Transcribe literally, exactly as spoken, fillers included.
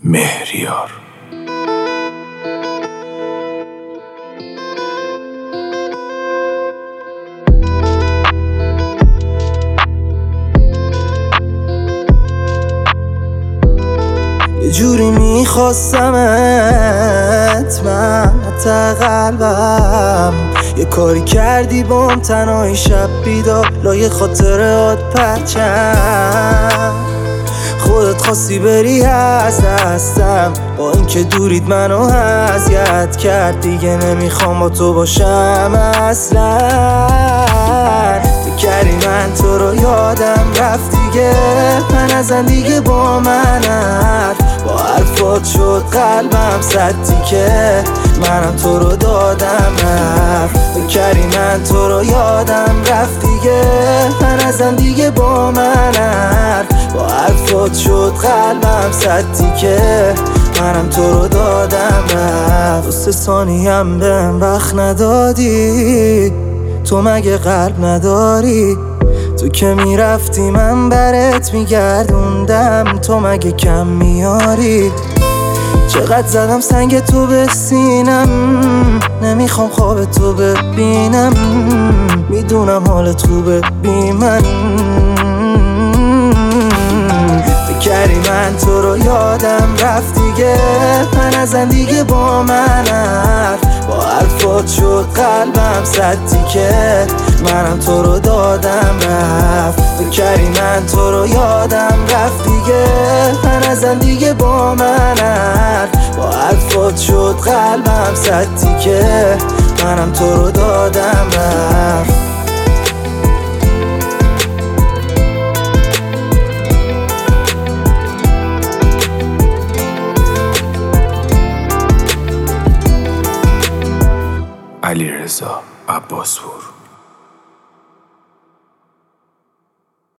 مهریار. یه جوری میخواستمت من حتی قلبم، یه کاری کردی بام تنهایی شب بیدار لای خاطرات پرچم. خودت خواستی بری از دستم، با اینکه دورید منو اذیت کرد. دیگه نمیخوام با تو باشم اصلا. فکری من تو رو یادم رفت دیگه، من ازن دیگه با من حرف با حرفات شد قلبم صدی که منم تو رو دادم رفت. فکری من تو رو یادم رفت دیگه، من ازن دیگه با من حرف با حرفات شد قلبم صدی که منم تو رو دادم رفت. دو سه ثانیه هم بهم وقت ندادی، تو مگه قلب نداری؟ تو که میرفتی من برات میگردوندم، تو مگه کم میاری؟ چقدر زدم سنگ تو به سینم، نمیخوام خواب تو ببینم. میدونم حالت خوبه بی من. فکری من تو رو یادم رفت دیگه، من ازن دیگه با من حرف با حرفات شد قلبم صدی که منم تو رو دادم رفت. فکری من تو رو یادم رفت دیگه، من ازن دیگه با من حرف با حرفات شد قلبم صدی که منم تو رو دادم رفت. علیرضا عباسپور.